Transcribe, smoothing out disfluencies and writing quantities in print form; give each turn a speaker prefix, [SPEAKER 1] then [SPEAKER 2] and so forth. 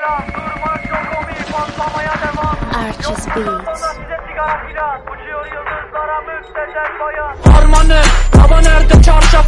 [SPEAKER 1] hala durmak yok komik patlamaya devam.
[SPEAKER 2] Archie's Beats.
[SPEAKER 1] Size sigara filan uçuyor yıldızlara müptezel bayan.
[SPEAKER 3] Harmanı, baba nerede çarşaf?